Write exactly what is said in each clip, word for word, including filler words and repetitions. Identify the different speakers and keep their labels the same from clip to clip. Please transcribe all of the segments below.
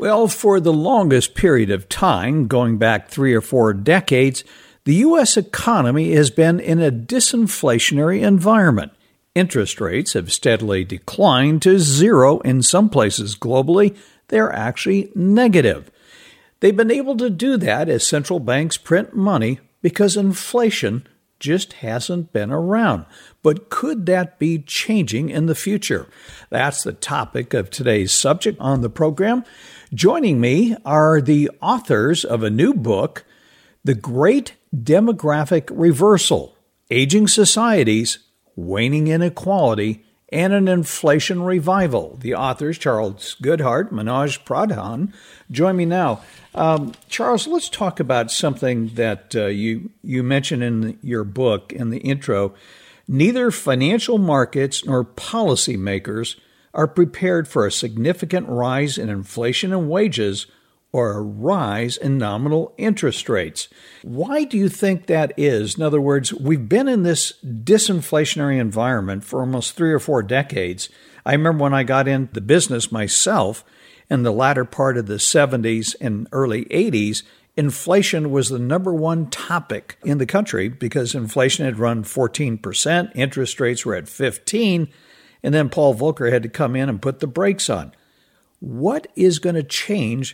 Speaker 1: Well, for the longest period of time, going back three or four decades, the U S economy has been in a disinflationary environment. Interest rates have steadily declined to zero in some places globally. They're actually negative. They've been able to do that as central banks print money because inflation just hasn't been around. But could that be changing in the future? That's the topic of today's subject on the program. Joining me are the authors of a new book, The Great Demographic Reversal: Aging Societies, Waning Inequality, and an Inflation Revival. The authors, Charles Goodhart, Manoj Pradhan, join me now. Um, Charles, let's talk about something that uh, you you mentioned in your book in the intro. Neither financial markets nor policymakers are prepared for a significant rise in inflation and wages or a rise in nominal interest rates. Why do you think that is? In other words, we've been in this disinflationary environment for almost three or four decades. I remember when I got into the business myself in the latter part of the seventies and early eighties, inflation was the number one topic in the country because inflation had run fourteen percent, interest rates were at fifteen, and then Paul Volcker had to come in and put the brakes on. What is going to change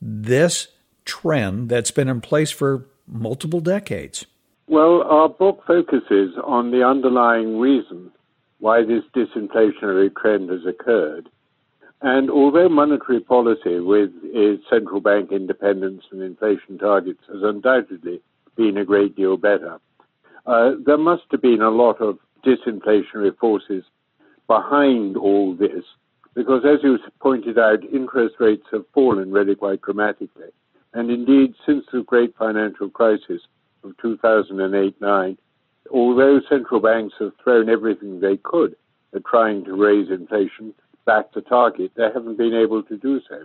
Speaker 1: this trend that's been in place for multiple decades?
Speaker 2: Well, our book focuses on the underlying reason why this disinflationary trend has occurred. And although monetary policy with its central bank independence and inflation targets has undoubtedly been a great deal better, uh, there must have been a lot of disinflationary forces behind all this, because as you pointed out, interest rates have fallen really quite dramatically. And indeed, since the great financial crisis of two thousand eight nine, although central banks have thrown everything they could at trying to raise inflation back to target, they haven't been able to do so.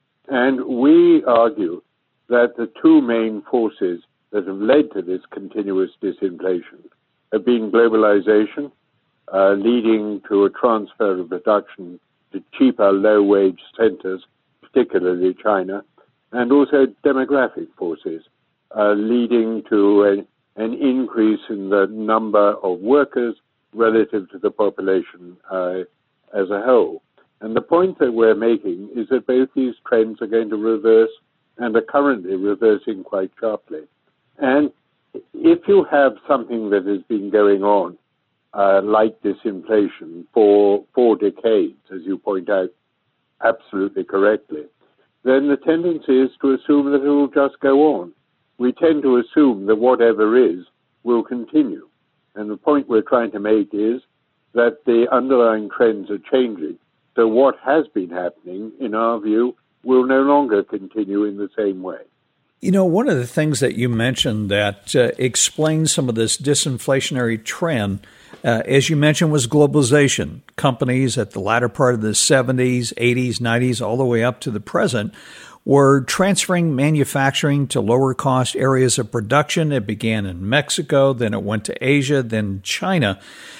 Speaker 2: And we argue that the two main forces that have led to this continuous disinflation have been globalization, uh, leading to a transfer of production to cheaper, low-wage centers, particularly China, and also demographic forces, uh, leading to a, an increase in the number of workers relative to the population uh, as a whole. And the point that we're making is that both these trends are going to reverse and are currently reversing quite sharply. And if you have something that has been going on Uh, like disinflation for four decades, as you point out absolutely correctly, then the tendency is to assume that it will just go on. We tend to assume that whatever is will continue. And the point we're trying to make is that the underlying trends are changing. So what has been happening, in our view, will no longer continue in the same way.
Speaker 1: You know, one of the things that you mentioned that uh, explains some of this disinflationary trend, uh, as you mentioned, was globalization. Companies at the latter part of the seventies, eighties, nineties, all the way up to the present, were transferring manufacturing to lower-cost areas of production. It began in Mexico, then it went to Asia, then China.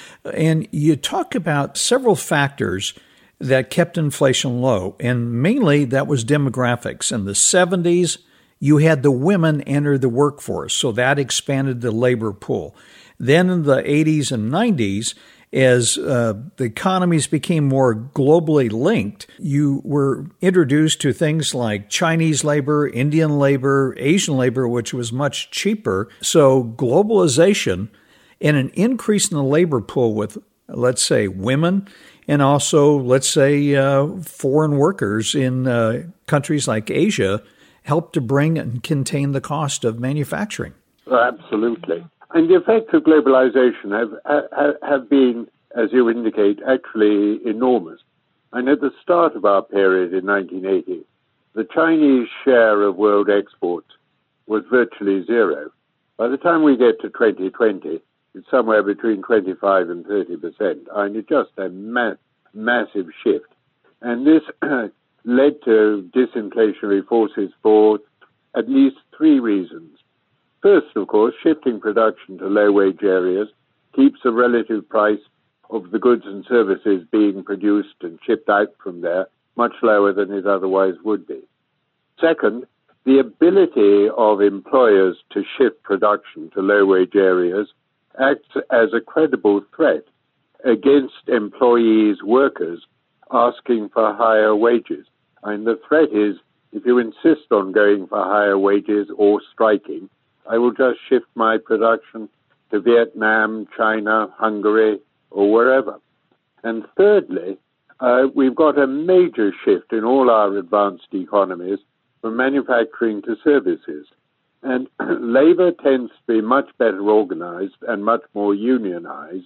Speaker 1: And you talk about several factors that kept inflation low, and mainly that was demographics. In the seventies, you had the women enter the workforce, so that expanded the labor pool. Then in the eighties and nineties, as uh, the economies became more globally linked, you were introduced to things like Chinese labor, Indian labor, Asian labor, which was much cheaper. So globalization and an increase in the labor pool with, let's say, women, and also, let's say, uh, foreign workers in uh, countries like Asia helped to bring and contain the cost of manufacturing.
Speaker 2: Absolutely. And the effects of globalization have, have, have been, as you indicate, actually enormous. And at the start of our period in nineteen eighty, the Chinese share of world exports was virtually zero. By the time we get to twenty twenty, it's somewhere between twenty-five and thirty percent. I mean, it's just a ma- massive shift. And this led to disinflationary forces for at least three reasons. First, of course, shifting production to low-wage areas keeps the relative price of the goods and services being produced and shipped out from there much lower than it otherwise would be. Second, the ability of employers to shift production to low-wage areas acts as a credible threat against employees, workers, asking for higher wages. And the threat is, if you insist on going for higher wages or striking, I will just shift my production to Vietnam, China, Hungary, or wherever. And thirdly, uh, we've got a major shift in all our advanced economies from manufacturing to services. And labor tends to be much better organized and much more unionized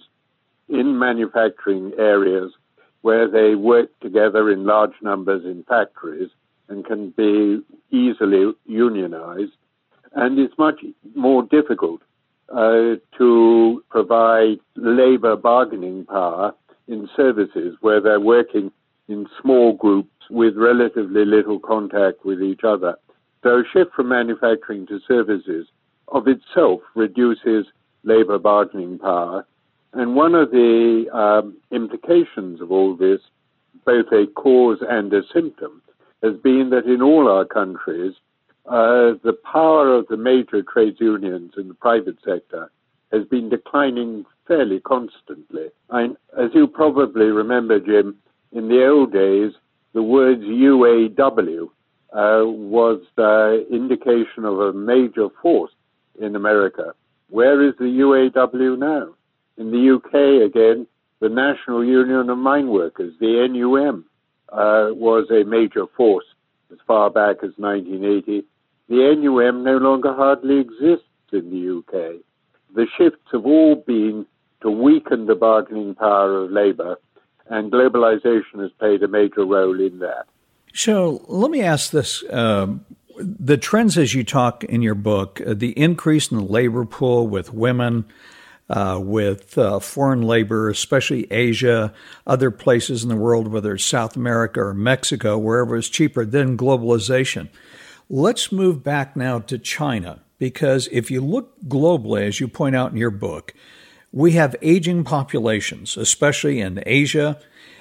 Speaker 2: in manufacturing areas where they work together in large numbers in factories and can be easily unionized. And it's much more difficult uh, to provide labor bargaining power in services where they're working in small groups with relatively little contact with each other. So a shift from manufacturing to services of itself reduces labor bargaining power. And one of the um, implications of all this, both a cause and a symptom, has been that in all our countries, uh, the power of the major trade unions in the private sector has been declining fairly constantly. I, as you probably remember, Jim, in the old days, the words U A W uh, was the indication of a major force in America. Where is the U A W now? In the U K, again, the National Union of Mine Workers, the N U M, uh, was a major force as far back as nineteen eighty. The N U M no longer hardly exists in the U K. The shifts have all been to weaken the bargaining power of labor, and globalization has played a major role in that.
Speaker 1: So let me ask this. Um, the trends as you talk in your book, uh, the increase in the labor pool with women, uh, with uh, foreign labor, especially Asia, other places in the world, whether it's South America or Mexico, wherever it's cheaper, then globalization. Let's move back now to China, because if you look globally, as you point out in your book, we have aging populations, especially in Asia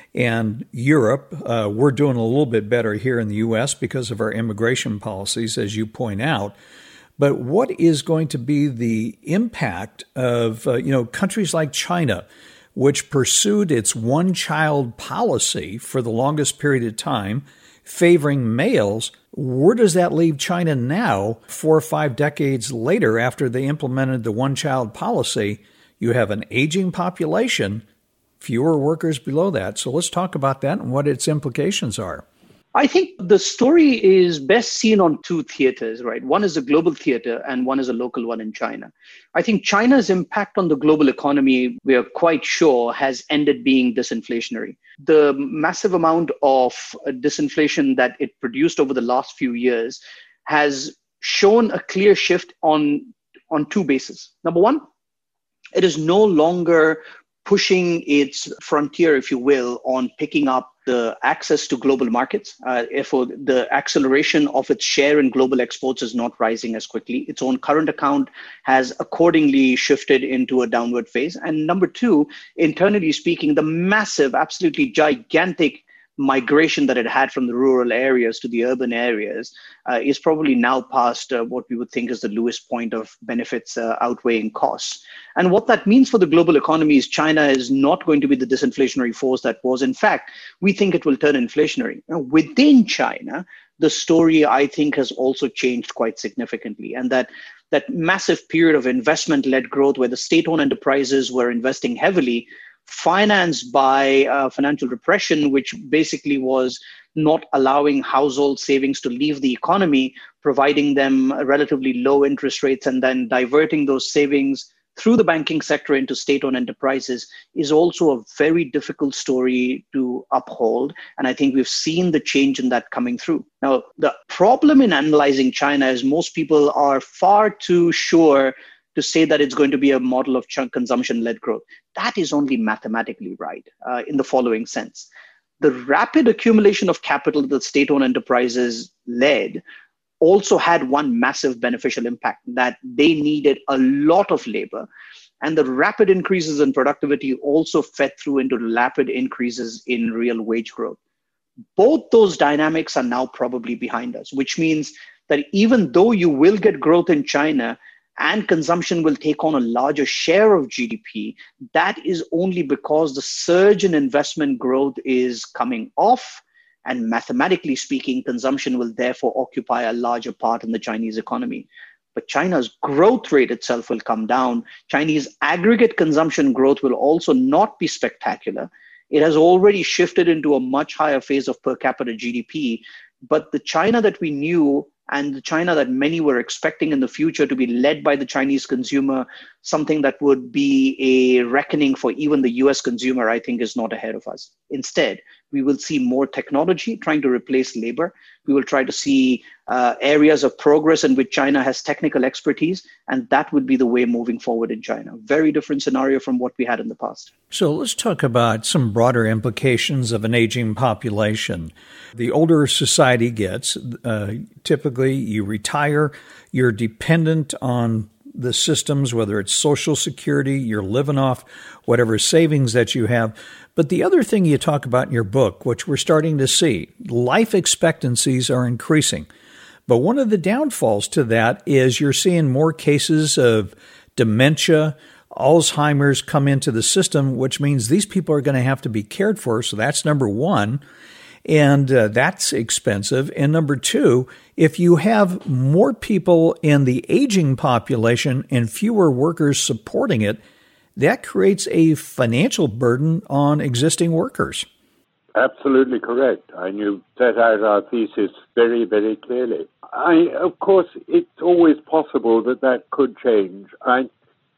Speaker 1: and Europe. Uh, we're doing a little bit better here in the U S because of our immigration policies, as you point out. But what is going to be the impact of, uh, you know, countries like China, which pursued its one-child policy for the longest period of time, favoring males? Where does that leave China now, four or five decades later after they implemented the one-child policy? You have an aging population, fewer workers below that. So let's talk about that and what its implications are.
Speaker 3: I think the story is best seen on two theaters, right? One is a global theater and one is a local one in China. I think China's impact on the global economy, we are quite sure, has ended being disinflationary. The massive amount of disinflation that it produced over the last few years has shown a clear shift on, on two bases. Number one, it is no longer pushing its frontier, if you will, on picking up the access to global markets. Uh, therefore, the acceleration of its share in global exports is not rising as quickly. Its own current account has accordingly shifted into a downward phase. And number two, internally speaking, the massive, absolutely gigantic migration that it had from the rural areas to the urban areas uh, is probably now past uh, what we would think is the Lewis point of benefits uh, outweighing costs. And what that means for the global economy is China is not going to be the disinflationary force that was. In fact, we think it will turn inflationary. Now, within China, the story, I think, has also changed quite significantly. And that that massive period of investment-led growth where the state-owned enterprises were investing heavily, financed by uh, financial repression, which basically was not allowing household savings to leave the economy, providing them relatively low interest rates, and then diverting those savings through the banking sector into state-owned enterprises, is also a very difficult story to uphold. And I think we've seen the change in that coming through. Now, the problem in analyzing China is most people are far too sure to say that it's going to be a model of consumption-led growth. That is only mathematically right uh, in the following sense. The rapid accumulation of capital that state-owned enterprises led also had one massive beneficial impact, that they needed a lot of labor. And the rapid increases in productivity also fed through into rapid increases in real wage growth. Both those dynamics are now probably behind us, which means that even though you will get growth in China and consumption will take on a larger share of G D P, that is only because the surge in investment growth is coming off. And mathematically speaking, consumption will therefore occupy a larger part in the Chinese economy. But China's growth rate itself will come down. Chinese aggregate consumption growth will also not be spectacular. It has already shifted into a much higher phase of per capita G D P. But the China that we knew and the China that many were expecting in the future to be led by the Chinese consumer, something that would be a reckoning for even the U S consumer, I think is not ahead of us. Instead, we will see more technology trying to replace labor. We will try to see uh, areas of progress in which China has technical expertise, and that would be the way moving forward in China. Very different scenario from what we had in the past.
Speaker 1: So let's talk about some broader implications of an aging population. The older society gets, uh, typically you retire, you're dependent on the systems, whether it's Social Security, you're living off whatever savings that you have. But the other thing you talk about in your book, which we're starting to see, life expectancies are increasing. But one of the downfalls to that is you're seeing more cases of dementia, Alzheimer's come into the system, which means these people are going to have to be cared for. So that's number one. And uh, that's expensive. And number two, if you have more people in the aging population and fewer workers supporting it, that creates a financial burden on existing workers.
Speaker 2: Absolutely correct. And you set out our thesis very, very clearly. I, of course, it's always possible that that could change. I,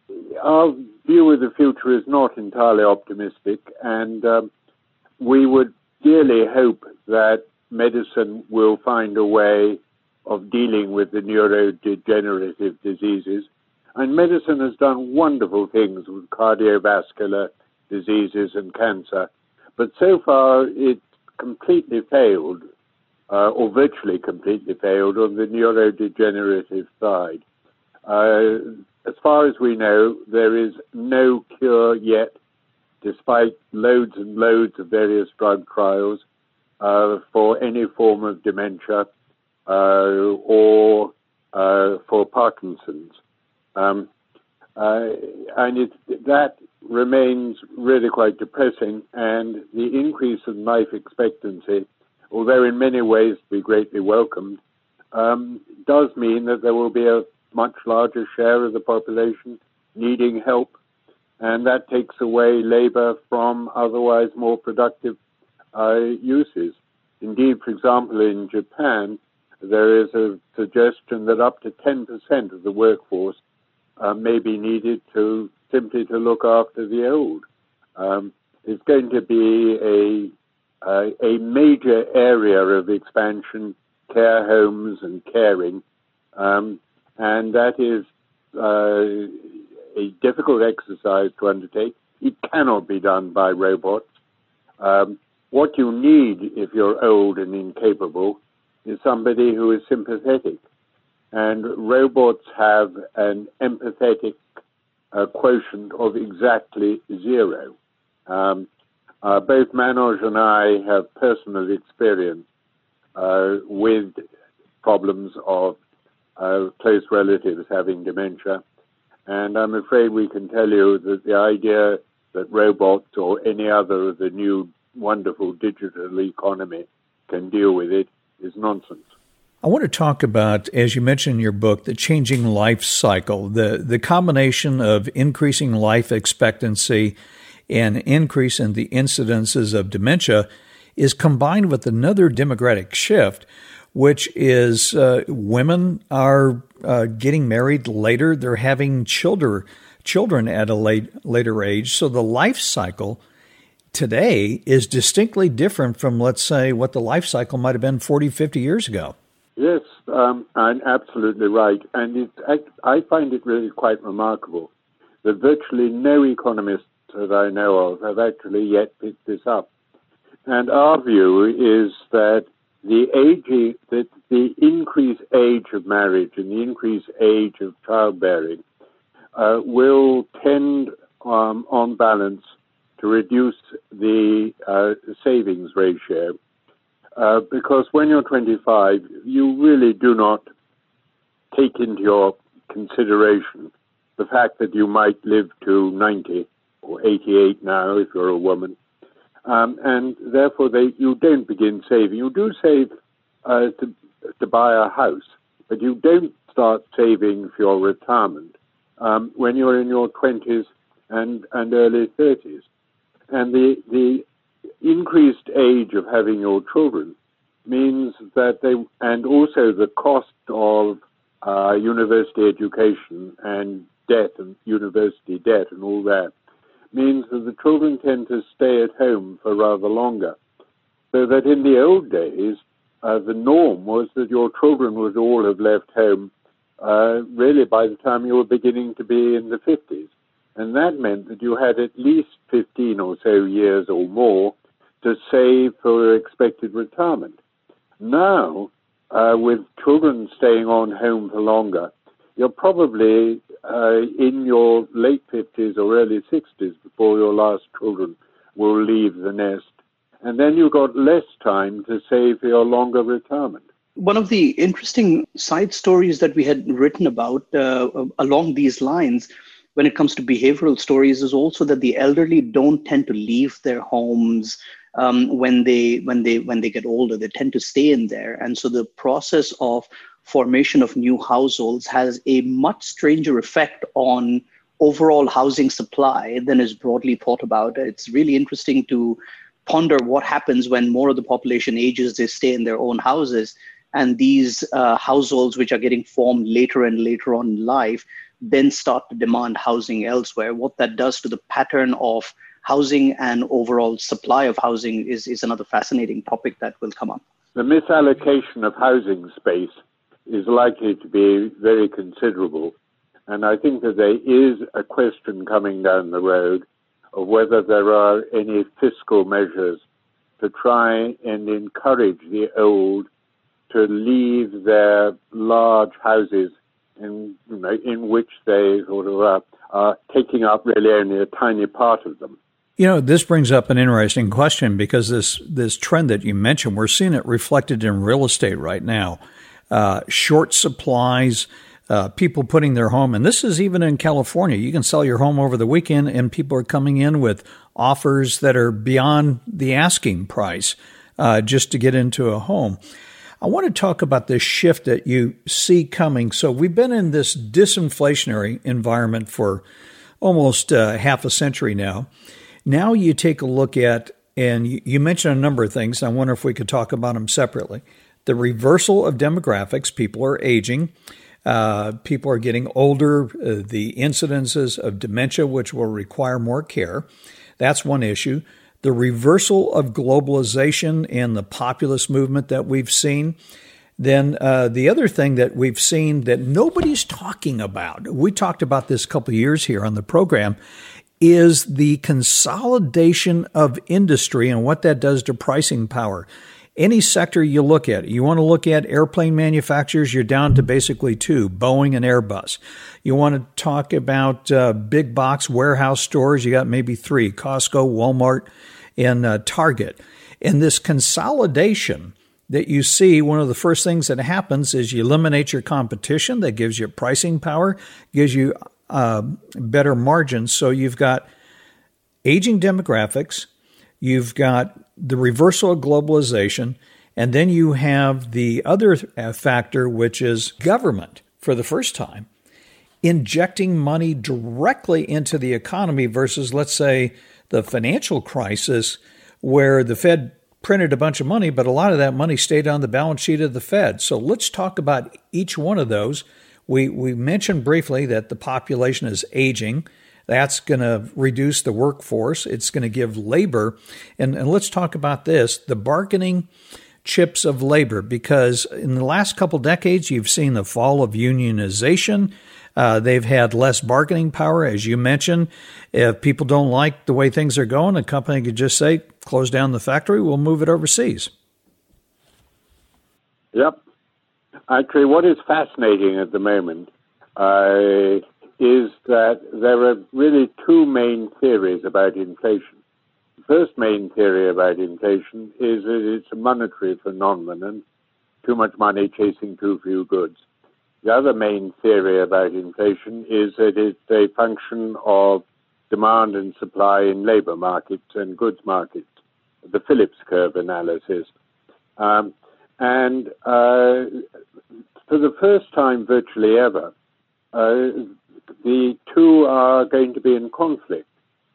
Speaker 2: our view of the future is not entirely optimistic, and um, we would dearly hope that medicine will find a way of dealing with the neurodegenerative diseases. And medicine has done wonderful things with cardiovascular diseases and cancer. But so far, it's completely failed, uh, or virtually completely failed, on the neurodegenerative side. Uh, as far as we know, there is no cure yet, despite loads and loads of various drug trials uh, for any form of dementia uh, or uh, for Parkinson's. Um, uh, and it, that remains really quite depressing, and the increase in life expectancy, although in many ways to be greatly welcomed, um, does mean that there will be a much larger share of the population needing help, and that takes away labor from otherwise more productive uh, uses. Indeed, for example, in Japan, there is a suggestion that up to ten percent of the workforce uh, may be needed to simply to look after the old. Um, it's going to be a, a, a major area of expansion, care homes and caring, um, and that is uh, a difficult exercise to undertake. It cannot be done by robots. Um, what you need if you're old and incapable is somebody who is sympathetic. And robots have an empathetic uh, quotient of exactly zero. Um, uh, both Manoj and I have personal experience uh, with problems of uh, close relatives having dementia. And I'm afraid we can tell you that the idea that robots or any other of the new wonderful digital economy can deal with it is nonsense.
Speaker 1: I want to talk about, as you mentioned in your book, the changing life cycle, the, the combination of increasing life expectancy and increase in the incidences of dementia is combined with another demographic shift, which is uh, women are uh, getting married later. They're having children, children at a late, later age. So the life cycle today is distinctly different from, let's say, what the life cycle might have been forty, fifty years ago.
Speaker 2: Yes, um, I'm absolutely right. And it, I, I find it really quite remarkable that virtually no economists that I know of have actually yet picked this up. And our view is that the age, that the increased age of marriage and the increased age of childbearing uh, will tend, um, on balance, to reduce the uh, savings ratio. uh, because when you're twenty-five, you really do not take into your consideration the fact that you might live to ninety or eighty-eight now if you're a woman. Um, and therefore, they, you don't begin saving. You do save uh, to, to buy a house, but you don't start saving for your retirement um, when you're in your twenties and, and early thirties. And the, the increased age of having your children means that they, and also the cost of uh, university education and debt and university debt and all that, means that the children tend to stay at home for rather longer. So that in the old days, uh, the norm was that your children would all have left home uh, really by the time you were beginning to be in the fifties. And that meant that you had at least fifteen or so years or more to save for expected retirement. Now, uh, with children staying on home for longer, you're probably uh, in your late fifties or early sixties before your last children will leave the nest. And then you've got less time to save for your longer retirement.
Speaker 3: One of the interesting side stories that we had written about uh, along these lines when it comes to behavioral stories is also that the elderly don't tend to leave their homes um, when they when they when they get older. They tend to stay in there, and so the process of formation of new households has a much stranger effect on overall housing supply than is broadly thought about. It's really interesting to ponder what happens when more of the population ages, they stay in their own houses, and these uh, households which are getting formed later and later on in life then start to demand housing elsewhere. What that does to the pattern of housing and overall supply of housing is, is another fascinating topic that will come up.
Speaker 2: The misallocation of housing space is likely to be very considerable. And I think that there is a question coming down the road of whether there are any fiscal measures to try and encourage the old to leave their large houses in, you know, in which they sort of are, are taking up really only a tiny part of them.
Speaker 1: You know, this brings up an interesting question because this, this trend that you mentioned, we're seeing it reflected in real estate right now. Uh, short supplies, uh, people putting their home, and this is even in California. You can sell your home over the weekend and people are coming in with offers that are beyond the asking price uh, just to get into a home. I want to talk about this shift that you see coming. So we've been in this disinflationary environment for almost uh, half a century now. Now you take a look at, and you, you mentioned a number of things. I wonder if we could talk about them separately. The reversal of demographics. People are aging. Uh, people are getting older. Uh, the incidences of dementia, which will require more care. That's one issue. The reversal of globalization and the populist movement that we've seen. Then uh, the other thing that we've seen that nobody's talking about, we talked about this a couple of years here on the program, is the consolidation of industry and what that does to pricing power. Any sector you look at, you want to look at airplane manufacturers, you're down to basically two, Boeing and Airbus. You want to talk about uh, big box warehouse stores, you got maybe three, Costco, Walmart, and uh, Target. And this consolidation that you see, one of the first things that happens is you eliminate your competition. That gives you pricing power, gives you uh, better margins. So you've got aging demographics, you've got the reversal of globalization, and then you have the other factor, which is government, for the first time, injecting money directly into the economy versus, let's say, the financial crisis where the Fed printed a bunch of money, but a lot of that money stayed on the balance sheet of the Fed. So let's talk about each one of those. We, we mentioned briefly that the population is aging. That's going to reduce the workforce. It's going to give labor. And, and let's talk about this, the bargaining chips of labor, because in the last couple decades, you've seen the fall of unionization. Uh, they've had less bargaining power, as you mentioned. If people don't like the way things are going, a company could just say, close down the factory, we'll move it overseas.
Speaker 2: Yep. Actually, what is fascinating at the moment uh, is that there are really two main theories about inflation. first main theory about inflation is that it's a monetary phenomenon, too much money chasing too few goods. The other main theory about inflation is that it's a function of demand and supply in labor markets and goods markets, the Phillips curve analysis. Um, and uh, for the first time virtually ever, uh, the two are going to be in conflict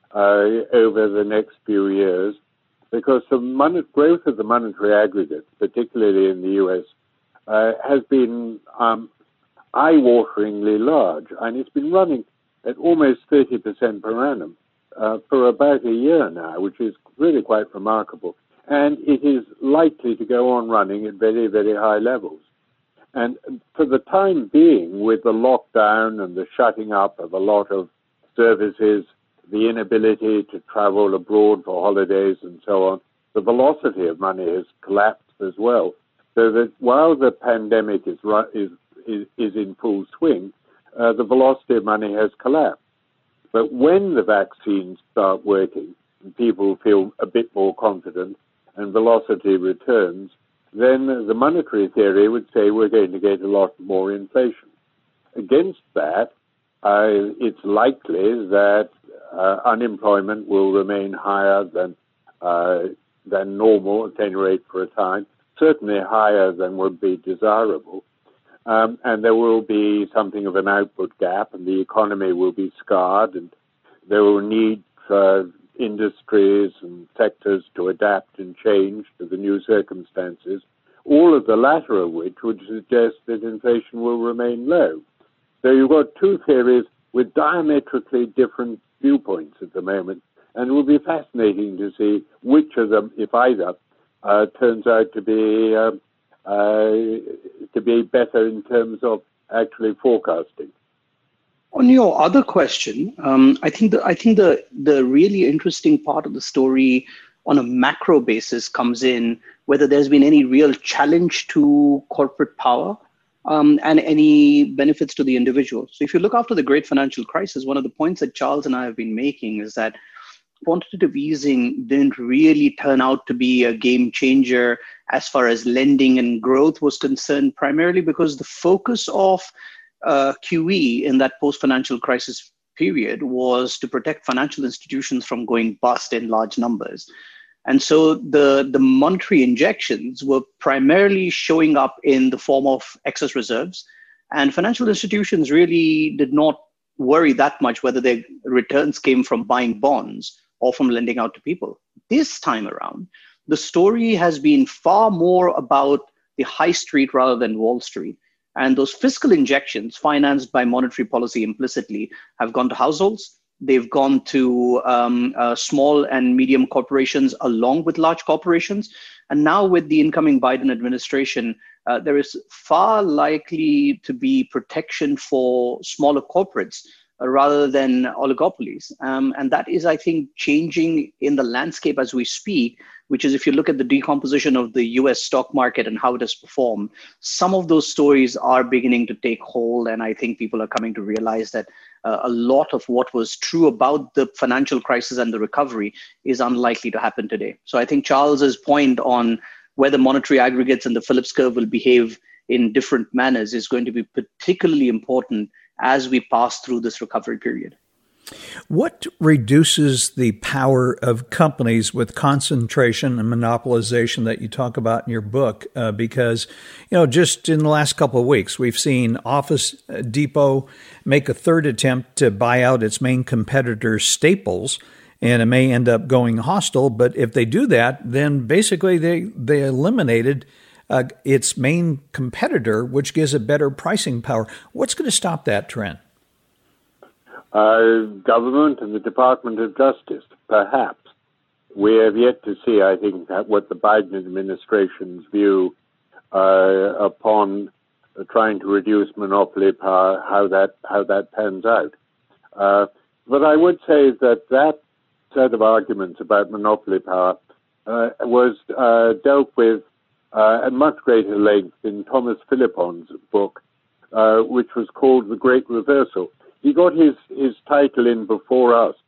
Speaker 2: uh, over the next few years, because the mon- growth of the monetary aggregate, particularly in the U S, uh, has been um, eye-wateringly large, and it's been running at almost thirty percent per annum uh, for about a year now, which is really quite remarkable. And it is likely to go on running at very, very high levels. And for the time being, with the lockdown and the shutting up of a lot of services, the inability to travel abroad for holidays and so on, the velocity of money has collapsed as well. So that while the pandemic is is is, is in full swing, uh, the velocity of money has collapsed. But when the vaccines start working and people feel a bit more confident and velocity returns, then the monetary theory would say we're going to get a lot more inflation. Against that, uh, it's likely that uh, unemployment will remain higher than uh, than normal, at any rate for a time, certainly higher than would be desirable. Um, and there will be something of an output gap, and the economy will be scarred, and there will need for industries and sectors to adapt and change to the new circumstances, all of the latter of which would suggest that inflation will remain low. So you've got two theories with diametrically different viewpoints at the moment, and it will be fascinating to see which of them, if either, uh, turns out to be uh, uh, to be better in terms of actually forecasting.
Speaker 3: On your other question, um, I think the I think the the really interesting part of the story on a macro basis comes in whether there's been any real challenge to corporate power um, and any benefits to the individual. So if you look after the great financial crisis, one of the points that Charles and I have been making is that quantitative easing didn't really turn out to be a game changer as far as lending and growth was concerned, primarily because the focus of uh, Q E in that post-financial crisis period was to protect financial institutions from going bust in large numbers. And so the, the monetary injections were primarily showing up in the form of excess reserves, and financial institutions really did not worry that much whether their returns came from buying bonds or from lending out to people. This time around, the story has been far more about the high street rather than Wall Street. And those fiscal injections financed by monetary policy implicitly have gone to households. They've gone to um, uh, small and medium corporations along with large corporations. And now with the incoming Biden administration, uh, there is far likely to be protection for smaller corporates uh, rather than oligopolies. Um, and that is, I think, changing in the landscape as we speak, which is if you look at the decomposition of the U S stock market and how it has performed, some of those stories are beginning to take hold. And I think people are coming to realize that uh, a lot of what was true about the financial crisis and the recovery is unlikely to happen today. So I think Charles's point on whether monetary aggregates and the Phillips curve will behave in different manners is going to be particularly important as we pass through this recovery period.
Speaker 1: What reduces the power of companies with concentration and monopolization that you talk about in your book? Uh, because, you know, just in the last couple of weeks, we've seen Office Depot make a third attempt to buy out its main competitor, Staples, and it may end up going hostile. But if they do that, then basically they, they eliminated uh, its main competitor, which gives it better pricing power. What's going to stop that trend?
Speaker 2: Uh, government and the Department of Justice, perhaps. We have yet to see, I think, what the Biden administration's view uh, upon uh, trying to reduce monopoly power, how that how that pans out. Uh, but I would say that that set of arguments about monopoly power uh, was uh, dealt with uh, at much greater length in Thomas Philippon's book, uh, which was called The Great Reversal. He got his, his title in before us,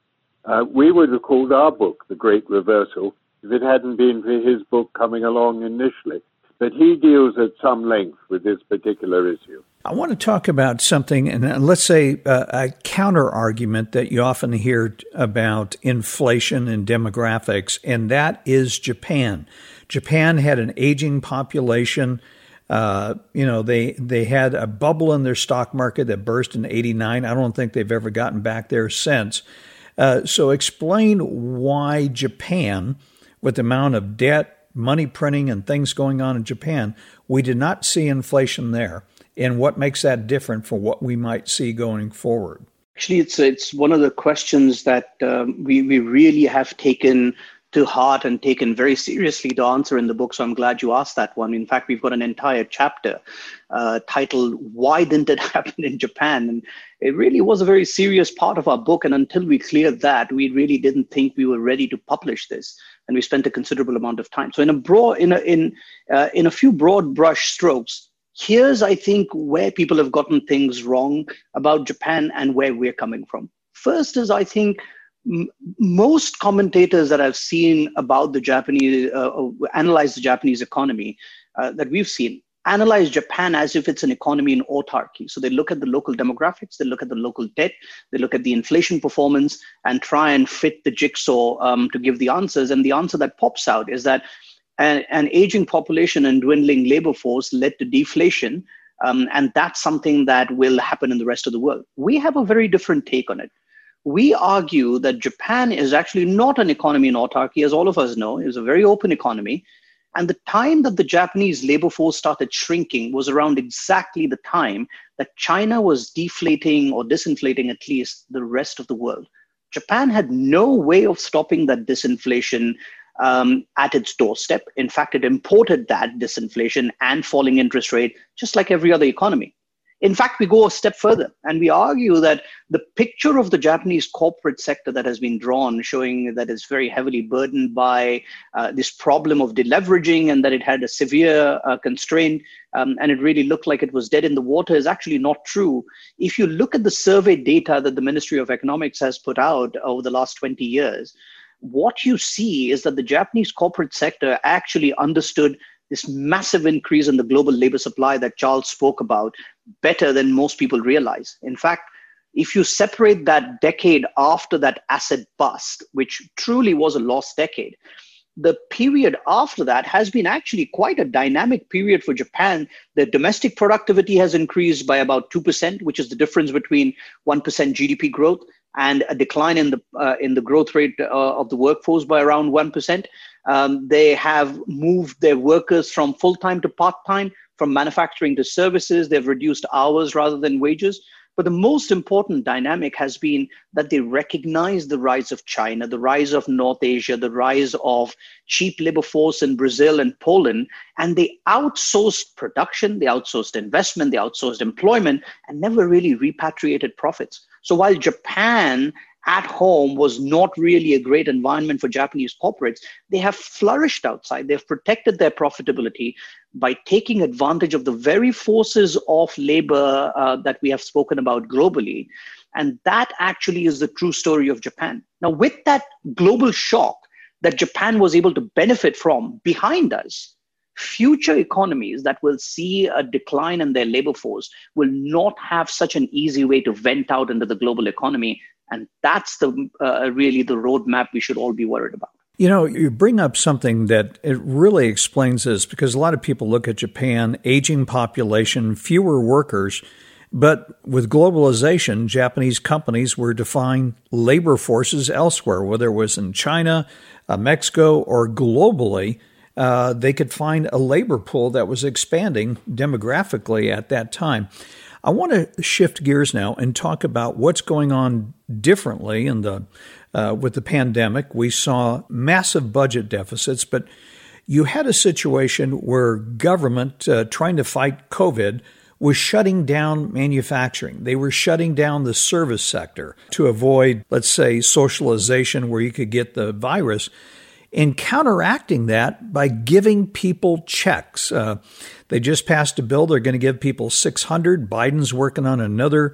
Speaker 2: Uh, we would have called our book The Great Reversal if it hadn't been for his book coming along initially. But he deals at some length with this particular issue.
Speaker 1: I want to talk about something, and let's say uh, a counter argument that you often hear about inflation and demographics, and that is Japan. Japan had an aging population. Uh, you know, they they had a bubble in their stock market that burst in eighty-nine. I don't think they've ever gotten back there since. Uh, so explain why Japan, with the amount of debt, money printing, and things going on in Japan, we did not see inflation there, and what makes that different from what we might see going forward?
Speaker 3: Actually, it's it's one of the questions that um, we, we really have taken to heart and taken very seriously to answer in the book. So I'm glad you asked that one. In fact, we've got an entire chapter uh, titled, Why Didn't It Happen in Japan? And it really was a very serious part of our book. And until we cleared that, we really didn't think we were ready to publish this. And we spent a considerable amount of time. So in a broad, in a, in, uh, in a few broad brush strokes, here's, I think, where people have gotten things wrong about Japan and where we're coming from. First is, I think, m- most commentators that I've seen about the Japanese, uh, analyze the Japanese economy uh, that we've seen, analyze Japan as if it's an economy in autarky. So they look at the local demographics, they look at the local debt, they look at the inflation performance and try and fit the jigsaw um, to give the answers. And the answer that pops out is that an, an aging population and dwindling labor force led to deflation. Um, and that's something that will happen in the rest of the world. We have a very different take on it. We argue that Japan is actually not an economy in autarky, as all of us know. It was a very open economy. And the time that the Japanese labor force started shrinking was around exactly the time that China was deflating or disinflating at least the rest of the world. Japan had no way of stopping that disinflation um, at its doorstep. In fact, it imported that disinflation and falling interest rate just like every other economy. In fact, we go a step further and we argue that the picture of the Japanese corporate sector that has been drawn, showing that it's very heavily burdened by uh, this problem of deleveraging and that it had a severe uh, constraint um, and it really looked like it was dead in the water, is actually not true. If you look at the survey data that the Ministry of Economics has put out over the last twenty years, what you see is that the Japanese corporate sector actually understood this massive increase in the global labor supply that Charles spoke about better than most people realize. In fact, if you separate that decade after that asset bust, which truly was a lost decade, the period after that has been actually quite a dynamic period for Japan. The domestic productivity has increased by about two percent, which is the difference between one percent G D P growth and a decline in the uh, in the growth rate uh, of the workforce by around one percent. Um, they have moved their workers from full-time to part-time, from manufacturing to services. They've reduced hours rather than wages. But the most important dynamic has been that they recognize the rise of China, the rise of North Asia, the rise of cheap labor force in Brazil and Poland, and they outsourced production, they outsourced investment, they outsourced employment, and never really repatriated profits. So while Japan at home was not really a great environment for Japanese corporates, they have flourished outside. They've protected their profitability by taking advantage of the very forces of labor uh, that we have spoken about globally. And that actually is the true story of Japan. Now, with that global shock that Japan was able to benefit from behind us, future economies that will see a decline in their labor force will not have such an easy way to vent out into the global economy. And that's the uh, really the roadmap we should all be worried about.
Speaker 1: You know, you bring up something that it really explains this, because a lot of people look at Japan, aging population, fewer workers, but with globalization, Japanese companies were defying labor forces elsewhere, whether it was in China, uh, Mexico, or globally. Uh, they could find a labor pool that was expanding demographically at that time. I want to shift gears now and talk about what's going on differently in the uh, with the pandemic. We saw massive budget deficits, but you had a situation where government uh, trying to fight COVID was shutting down manufacturing. They were shutting down the service sector to avoid, let's say, socialization where you could get the virus, and counteracting that by giving people checks. Uh, they just passed a bill. They're going to give people six hundred. Biden's working on another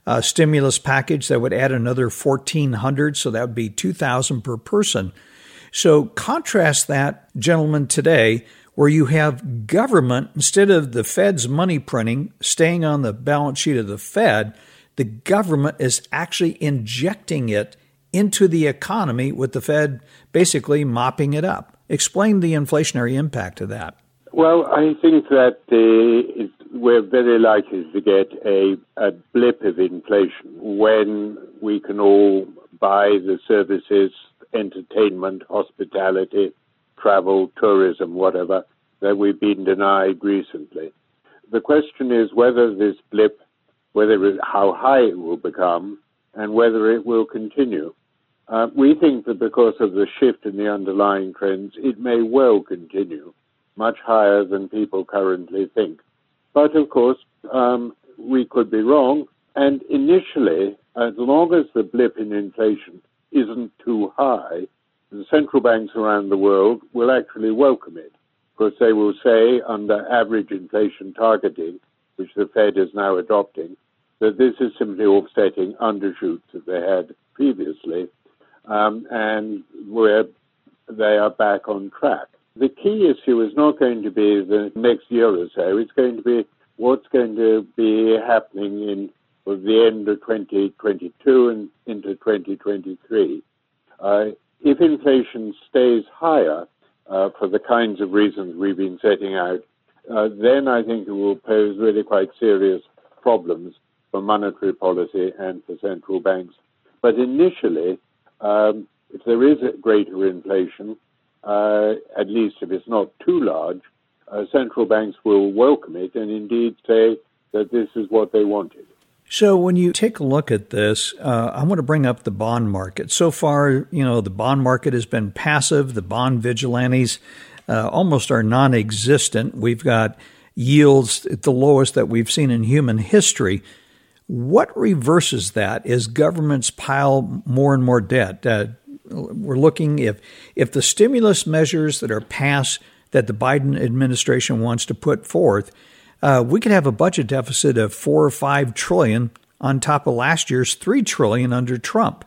Speaker 1: uh, stimulus package that would add another fourteen hundred, so that would be two thousand per person. So contrast that, gentlemen, today, where you have government, instead of the Fed's money printing staying on the balance sheet of the Fed, the government is actually injecting it into the economy with the Fed basically mopping it up. Explain the inflationary impact of that.
Speaker 2: Well, I think that uh, it, we're very likely to get a, a blip of inflation when we can all buy the services, entertainment, hospitality, travel, tourism, whatever, that we've been denied recently. The question is whether this blip, whether it, how high it will become, and whether it will continue. Uh, we think that because of the shift in the underlying trends, it may well continue, much higher than people currently think. But of course, um, we could be wrong. And initially, as long as the blip in inflation isn't too high, the central banks around the world will actually welcome it, because they will say, under average inflation targeting, which the Fed is now adopting, that this is simply offsetting undershoots that they had previously, um, and where they are back on track. The key issue is not going to be the next year or so. It's going to be what's going to be happening in well, the end of twenty twenty-two and into twenty twenty-three. Uh, if inflation stays higher uh, for the kinds of reasons we've been setting out, uh, then I think it will pose really quite serious problems for monetary policy and for central banks. But initially, um, if there is a greater inflation, uh, at least if it's not too large, uh, central banks will welcome it and indeed say that this is what they wanted.
Speaker 1: So when you take a look at this, uh, I want to bring up the bond market. So far, you know, the bond market has been passive. The bond vigilantes uh, almost are non-existent. We've got yields at the lowest that we've seen in human history. What reverses that is governments pile more and more debt. Uh, we're looking if if the stimulus measures that are passed that the Biden administration wants to put forth, uh, we could have a budget deficit of four or five trillion on top of last year's three trillion under Trump.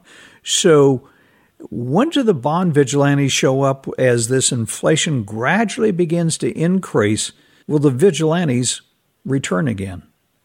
Speaker 1: So when do the bond vigilantes show up as this inflation gradually begins to increase? Will the vigilantes return again?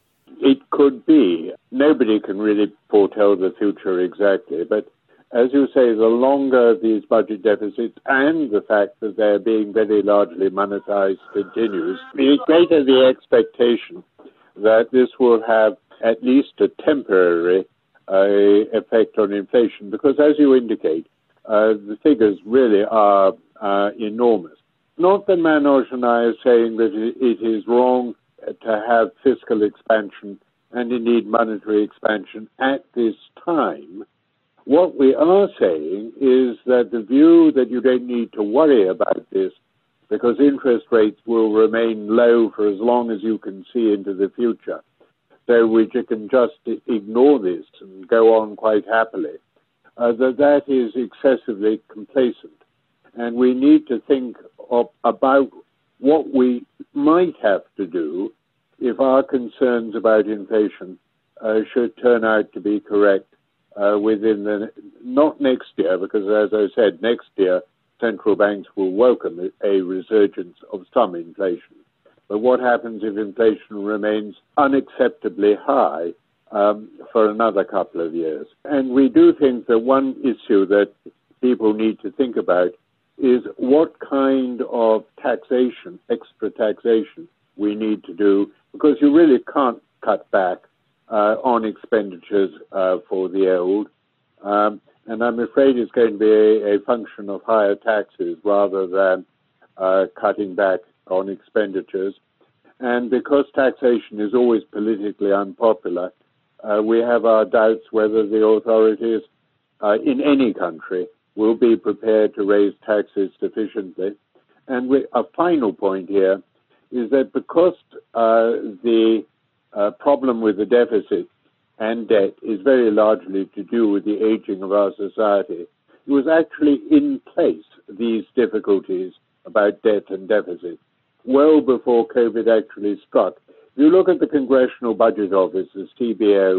Speaker 2: It could be. Nobody can really foretell the future exactly, but as you say, the longer these budget deficits and the fact that they're being very largely monetized continues, the greater the expectation that this will have at least a temporary uh, effect on inflation, because as you indicate, uh, the figures really are uh, enormous. Not that Manoj and I are saying that it is wrong to have fiscal expansion and indeed monetary expansion at this time. What we are saying is that the view that you don't need to worry about this because interest rates will remain low for as long as you can see into the future, so we can just ignore this and go on quite happily, uh, that that is excessively complacent. And we need to think of, about what we might have to do if our concerns about inflation uh, should turn out to be correct uh, within the, not next year, because as I said, next year central banks will welcome a resurgence of some inflation. But what happens if inflation remains unacceptably high um, for another couple of years? And we do think that one issue that people need to think about is what kind of taxation, extra taxation, we need to do, because you really can't cut back uh, on expenditures uh, for the old. Um, and I'm afraid it's going to be a, a function of higher taxes rather than uh, cutting back on expenditures. And because taxation is always politically unpopular, uh, we have our doubts whether the authorities uh, in any country will be prepared to raise taxes sufficiently. And we, a final point here is that because uh, the uh, problem with the deficit and debt is very largely to do with the aging of our society, it was actually in place, these difficulties about debt and deficit, well before COVID actually struck. If you look at the Congressional Budget Office, the C B O,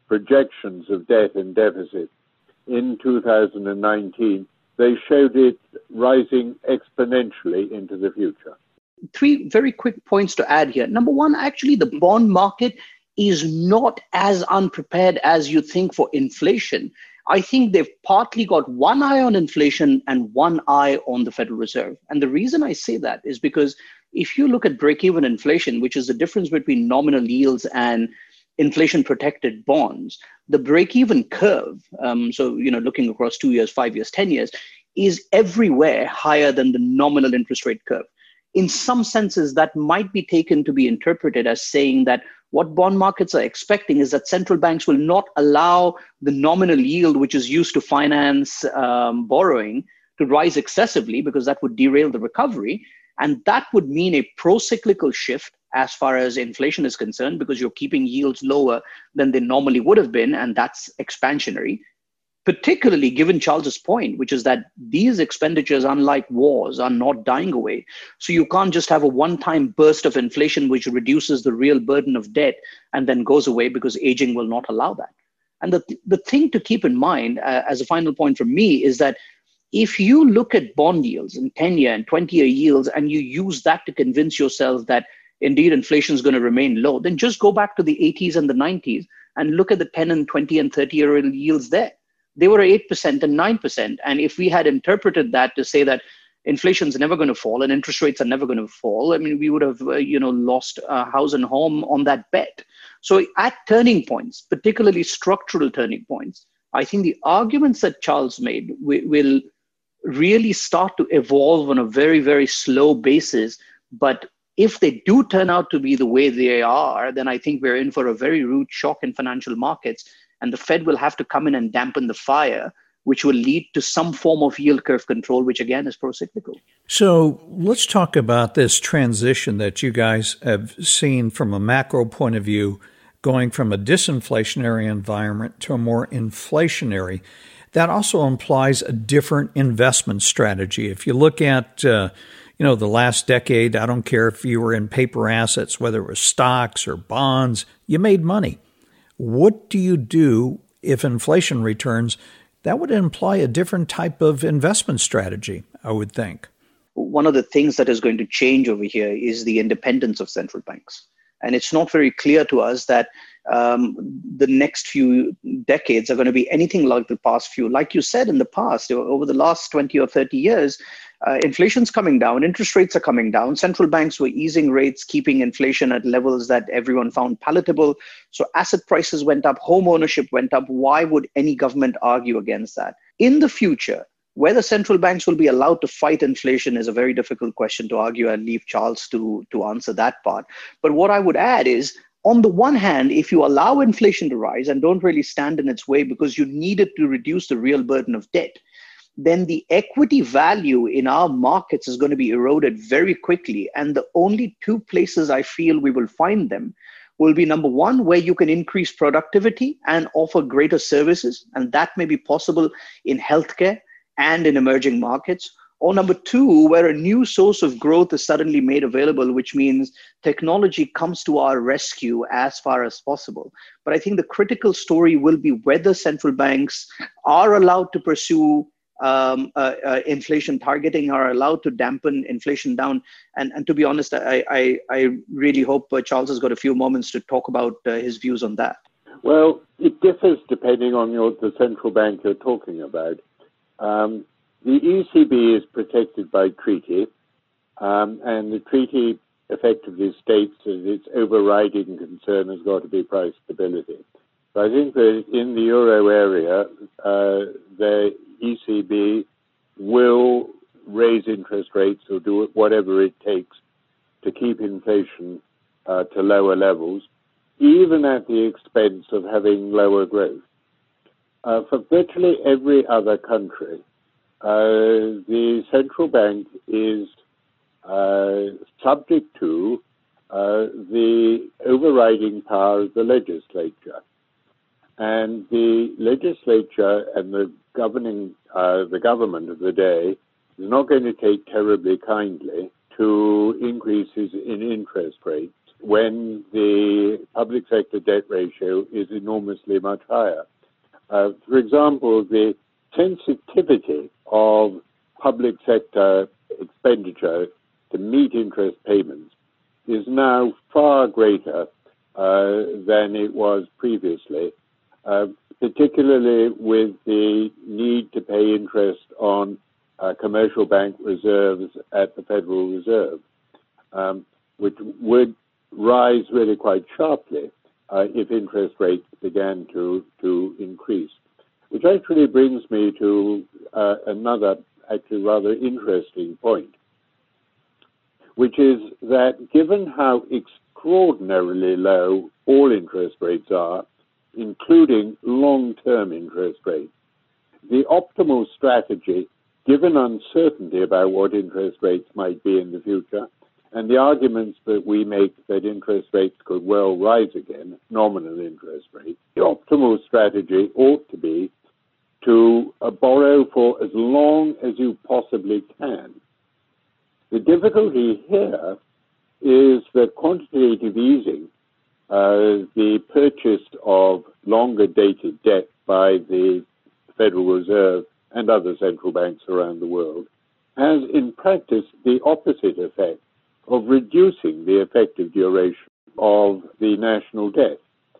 Speaker 2: projections of debt and deficit in two thousand nineteen, they showed it rising exponentially into the future.
Speaker 3: Three very quick points to add here. Number one, actually, the bond market is not as unprepared as you think for inflation. I think they've partly got one eye on inflation and one eye on the Federal Reserve. And the reason I say that is because if you look at break-even inflation, which is the difference between nominal yields and inflation-protected bonds, the break-even curve, um, so you know, looking across two years, five years, ten years, is everywhere higher than the nominal interest rate curve. In some senses, that might be taken to be interpreted as saying that what bond markets are expecting is that central banks will not allow the nominal yield, which is used to finance um, borrowing, to rise excessively because that would derail the recovery. And that would mean a pro-cyclical shift as far as inflation is concerned, because you're keeping yields lower than they normally would have been, and that's expansionary. Particularly given Charles's point, which is that these expenditures, unlike wars, are not dying away. So you can't just have a one-time burst of inflation which reduces the real burden of debt and then goes away because aging will not allow that. And the, the thing to keep in mind, uh, as a final point from me, is that if you look at bond yields and ten-year and twenty-year yields and you use that to convince yourself that indeed inflation is going to remain low, then just go back to the eighties and the nineties and look at the ten and twenty and thirty-year yields there. They were eight percent and nine percent. And if we had interpreted that to say that inflation is never going to fall and interest rates are never going to fall, I mean, we would have, uh, you know, lost uh, house and home on that bet. So at turning points, particularly structural turning points, I think the arguments that Charles made w- will really start to evolve on a very, very slow basis. But if they do turn out to be the way they are, then I think we're in for a very rude shock in financial markets. And the Fed will have to come in and dampen the fire, which will lead to some form of yield curve control, which again is pro-cyclical.
Speaker 1: So let's talk about this transition that you guys have seen from a macro point of view, going from a disinflationary environment to a more inflationary. That also implies a different investment strategy. If you look at uh, you know, the last decade, I don't care if you were in paper assets, whether it was stocks or bonds, you made money. What do you do if inflation returns? That would imply a different type of investment strategy, I would think.
Speaker 3: One of the things that is going to change over here is the independence of central banks. And it's not very clear to us that um, the next few decades are going to be anything like the past few. Like you said, in the past, over the last twenty or thirty years, uh, inflation's coming down, interest rates are coming down, central banks were easing rates, keeping inflation at levels that everyone found palatable. So asset prices went up, home ownership went up. Why would any government argue against that? In the future, whether central banks will be allowed to fight inflation is a very difficult question to argue. I'll leave Charles to, to answer that part. But what I would add is, on the one hand, if you allow inflation to rise and don't really stand in its way because you need it to reduce the real burden of debt, then the equity value in our markets is going to be eroded very quickly. And the only two places I feel we will find them will be, number one, where you can increase productivity and offer greater services. And that may be possible in healthcare and in emerging markets. Or number two, where a new source of growth is suddenly made available, which means technology comes to our rescue as far as possible. But I think the critical story will be whether central banks are allowed to pursue um, uh, uh, inflation targeting, are allowed to dampen inflation down. And, and to be honest, I, I, I really hope uh, Charles has got a few moments to talk about uh, his views on that.
Speaker 2: Well, it differs depending on your, the central bank you're talking about. Um, the E C B is protected by treaty, um, and the treaty effectively states that its overriding concern has got to be price stability. So I think that in the euro area, uh, the E C B will raise interest rates or do whatever it takes to keep inflation uh, to lower levels, even at the expense of having lower growth. Uh, for virtually every other country, uh, the central bank is uh, subject to uh, the overriding power of the legislature. And the legislature and the governing, uh, the government of the day is not going to take terribly kindly to increases in interest rates when the public sector debt ratio is enormously much higher. Uh, for example, the sensitivity of public sector expenditure to meet interest payments is now far greater uh, than it was previously, uh, particularly with the need to pay interest on uh, commercial bank reserves at the Federal Reserve, um, which would rise really quite sharply uh, if interest rates began to, to increase. Which actually brings me to uh, another, actually rather interesting point, which is that given how extraordinarily low all interest rates are, including long-term interest rates, the optimal strategy, given uncertainty about what interest rates might be in the future, and the arguments that we make that interest rates could well rise again, nominal interest rates, the optimal strategy ought to be to uh, borrow for as long as you possibly can. The difficulty here is that quantitative easing, uh, the purchase of longer dated debt by the Federal Reserve and other central banks around the world, has in practice the opposite effect of reducing the effective duration of the national debt.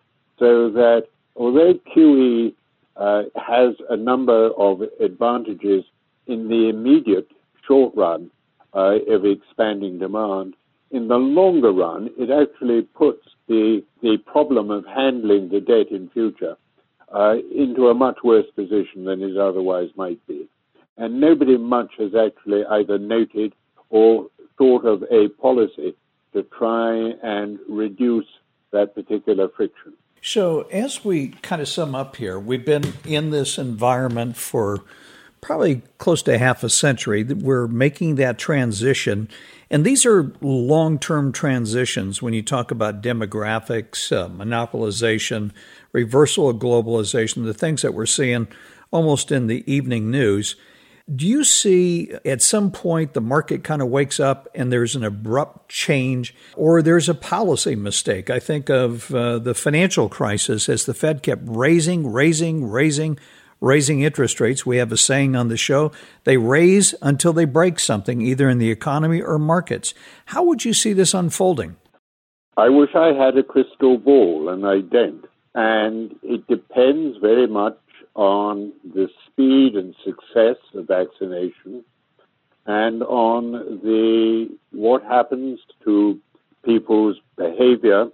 Speaker 2: So that although Q E uh, has a number of advantages in the immediate short run uh, of expanding demand, in the longer run, it actually puts the, the problem of handling the debt in future uh, into a much worse position than it otherwise might be. And nobody much has actually either noted or thought of a policy to try and reduce that particular friction.
Speaker 1: So as we kind of sum up here, we've been in this environment for probably close to half a century. We're making that transition. And these are long-term transitions when you talk about demographics, uh, monopolization, reversal of globalization, the things that we're seeing almost in the evening news. Do you see at some point the market kind of wakes up and there's an abrupt change, or there's a policy mistake? I think of uh, the financial crisis as the Fed kept raising, raising, raising, raising interest rates. We have a saying on the show, they raise until they break something, either in the economy or markets. How would you see this unfolding?
Speaker 2: I wish I had a crystal ball, and I don't. And it depends very much on the speed and success of vaccination and on the what happens to people's behavior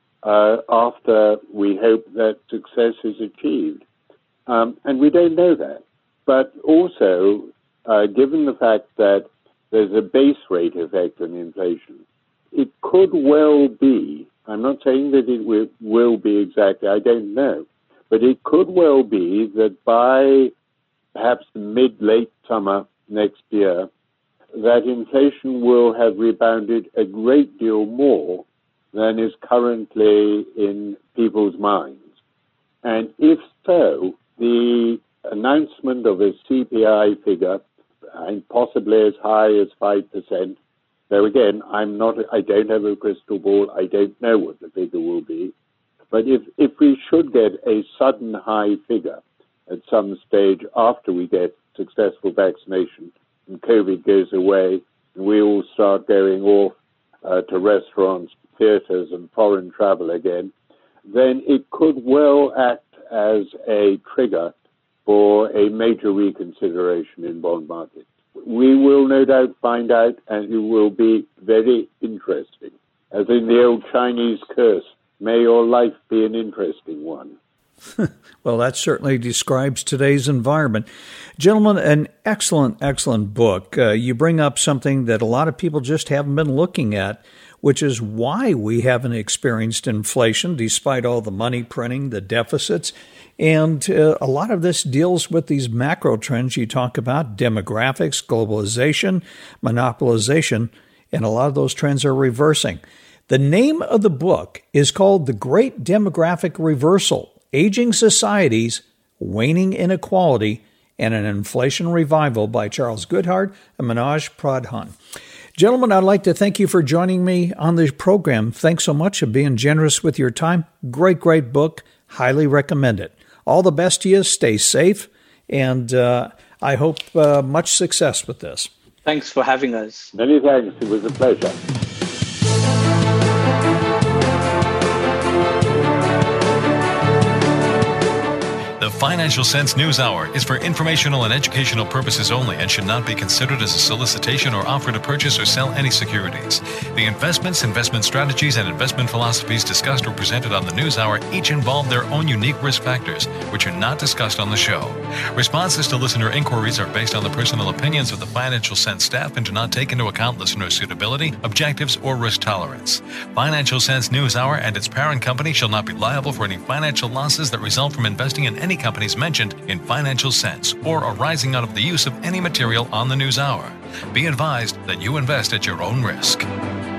Speaker 2: uh, after we hope that success is achieved. Um, and we don't know that. But also, uh, given the fact that there's a base rate effect on inflation, it could well be, I'm not saying that it will, will be exactly, I don't know, but it could well be that by perhaps mid-late summer next year, that inflation will have rebounded a great deal more than is currently in people's minds. And if so, the announcement of a C P I figure, and possibly as high as five percent, though again, I'm not, I don't have a crystal ball, I don't know what the figure will be. But if, if we should get a sudden high figure at some stage after we get successful vaccination and COVID goes away and we all start going off uh, to restaurants, theaters and foreign travel again, then it could well act as a trigger for a major reconsideration in bond markets. We will no doubt find out, and it will be very interesting. As in the old Chinese curse, may your life be an interesting one.
Speaker 1: Well, that certainly describes today's environment. Gentlemen, an excellent, excellent book. Uh, you bring up something that a lot of people just haven't been looking at, which is why we haven't experienced inflation despite all the money printing, the deficits. And uh, a lot of this deals with these macro trends you talk about, demographics, globalization, monopolization, and a lot of those trends are reversing. The name of the book is called The Great Demographic Reversal, Aging Societies, Waning Inequality, and an Inflation Revival by Charles Goodhart and Manoj Pradhan. Gentlemen, I'd like to thank you for joining me on the program. Thanks so much for being generous with your time. Great, great book. Highly recommend it. All the best to you. Stay safe. And uh, I hope uh, much success with this.
Speaker 3: Thanks for having us.
Speaker 2: Many thanks. It was a pleasure.
Speaker 4: The Financial Sense News Hour is for informational and educational purposes only and should not be considered as a solicitation or offer to purchase or sell any securities. The investments, investment strategies, and investment philosophies discussed or presented on the News Hour each involve their own unique risk factors, which are not discussed on the show. Responses to listener inquiries are based on the personal opinions of the Financial Sense staff and do not take into account listener suitability, objectives, or risk tolerance. Financial Sense News Hour and its parent company shall not be liable for any financial losses that result from investing in any companies mentioned in Financial Sense or arising out of the use of any material on the News Hour. Be advised that you invest at your own risk.